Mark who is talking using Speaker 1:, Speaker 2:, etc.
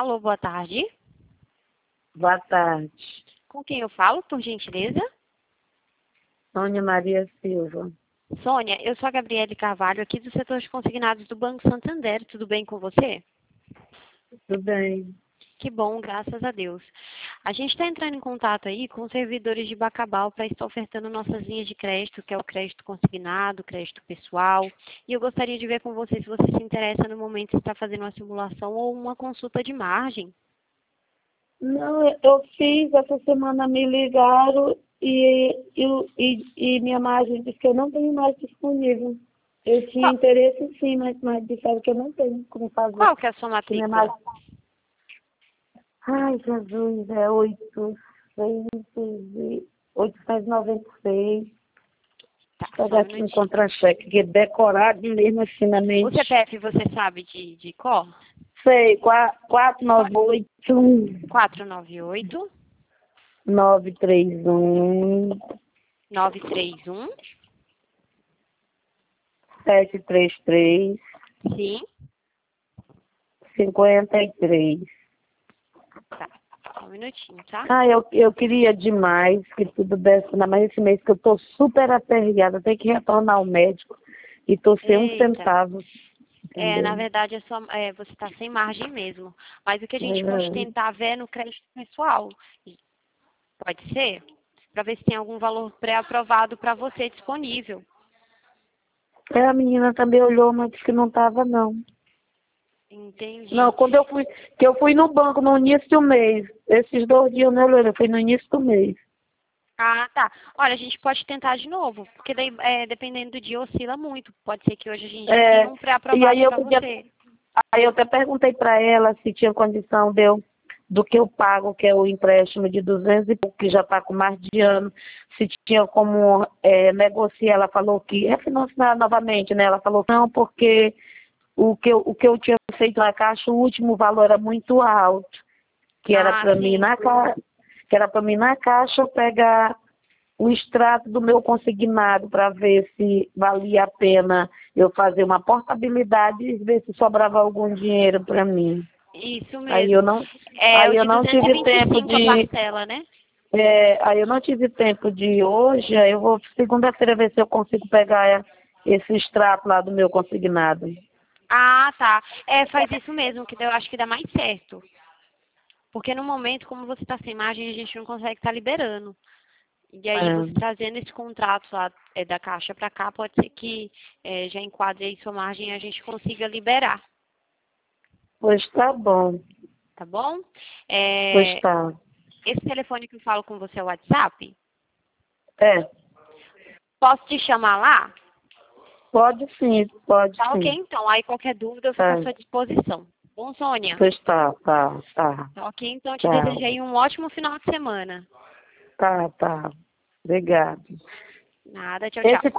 Speaker 1: Alô, boa tarde.
Speaker 2: Boa tarde.
Speaker 1: Com quem eu falo, por gentileza?
Speaker 2: Sônia Maria Silva.
Speaker 1: Sônia, eu sou a Gabriele Carvalho, aqui do setor de consignados do Banco Santander. Tudo bem com você?
Speaker 2: Tudo bem?
Speaker 1: Que bom, graças a Deus. A gente está entrando em contato aí com os servidores de Bacabal para estar ofertando nossas linhas de crédito, que é o crédito consignado, crédito pessoal. E eu gostaria de ver com você se você se interessa no momento de estar fazendo uma simulação ou uma consulta de margem.
Speaker 2: Não, eu fiz, essa semana me ligaram e minha margem disse que eu não tenho mais disponível. Eu tinha
Speaker 1: Qual,
Speaker 2: interesse sim, mas disseram que eu não tenho como fazer.
Speaker 1: qual que é a sua
Speaker 2: Que minha
Speaker 1: matrícula?
Speaker 2: margem... Ai, Jesus, é 896.
Speaker 1: Tá,
Speaker 2: Vou
Speaker 1: só um
Speaker 2: pegar aqui um
Speaker 1: minutinho.
Speaker 2: contra-cheque, que é decorado mesmo assim na
Speaker 1: O
Speaker 2: mente.
Speaker 1: CPF você sabe de qual?
Speaker 2: Sei, 498
Speaker 1: 498
Speaker 2: 931
Speaker 1: 931.
Speaker 2: 733
Speaker 1: Sim.
Speaker 2: 53.
Speaker 1: Tá. Só um minutinho, tá?
Speaker 2: Ah, eu queria demais que tudo desse, ainda mais esse mês que eu tô super aperreada, tenho que retornar ao médico e tô sem um
Speaker 1: Eita.
Speaker 2: centavo,
Speaker 1: Na
Speaker 2: entendeu?
Speaker 1: verdade, você está sem margem mesmo. Mas o que a gente pode
Speaker 2: É,
Speaker 1: tentar ver é no crédito pessoal. Pode ser? Para ver se tem algum valor pré-aprovado para você disponível.
Speaker 2: a menina também olhou, mas disse que não tava, não. Não,
Speaker 1: Entendi.
Speaker 2: quando eu fui no banco no início do mês, esses 2 dias eu não olhei, eu fui no início do mês.
Speaker 1: Ah, tá. Olha, a gente pode tentar de novo, porque daí, dependendo do dia, oscila muito. Pode ser que hoje a gente já tenha
Speaker 2: É,
Speaker 1: um
Speaker 2: e
Speaker 1: pré-aprovado para você.
Speaker 2: aí eu até perguntei para ela se tinha condição do que eu pago, que é o empréstimo de 200 e pouco, que já está com mais de ano, se tinha como negociar. Ela falou que é financiar novamente, né? Ela falou não, porque o que eu tinha feito na Caixa, o último valor era muito alto, que era
Speaker 1: Ah,
Speaker 2: para mim
Speaker 1: sim.
Speaker 2: na Caixa eu pegar o extrato do meu consignado para ver se valia a pena eu fazer uma portabilidade e ver se sobrava algum dinheiro para mim.
Speaker 1: Isso
Speaker 2: Aí
Speaker 1: mesmo.
Speaker 2: eu não,
Speaker 1: É
Speaker 2: aí
Speaker 1: o
Speaker 2: eu
Speaker 1: de
Speaker 2: não
Speaker 1: duzentos e
Speaker 2: tive
Speaker 1: vinte e
Speaker 2: tempo
Speaker 1: cinco a
Speaker 2: de,
Speaker 1: parcela, né?
Speaker 2: aí eu não tive tempo de hoje, aí eu vou segunda-feira ver se eu consigo pegar esse extrato lá do meu consignado.
Speaker 1: Ah, tá. Faz isso mesmo, que eu acho que dá mais certo. Porque no momento, como você está sem margem, a gente não consegue estar liberando. E aí, você
Speaker 2: É,
Speaker 1: trazendo esse contrato lá da Caixa para cá, pode ser que já enquadre aí sua margem e a gente consiga liberar,
Speaker 2: pois tá bom,
Speaker 1: tá bom?
Speaker 2: pois
Speaker 1: É,
Speaker 2: tá.
Speaker 1: esse telefone que eu falo com você é o WhatsApp?
Speaker 2: É,
Speaker 1: Posso te chamar lá?
Speaker 2: pode sim, pode
Speaker 1: Tá ok,
Speaker 2: sim.
Speaker 1: então. Aí, qualquer dúvida, eu fico à
Speaker 2: É,
Speaker 1: sua disposição. Bom, Sônia?
Speaker 2: pois tá.
Speaker 1: Tá ok, então eu te
Speaker 2: Tchau.
Speaker 1: desejo aí um ótimo final de semana.
Speaker 2: Tá. Obrigado.
Speaker 1: Nada, tchau, tchau.
Speaker 2: Esse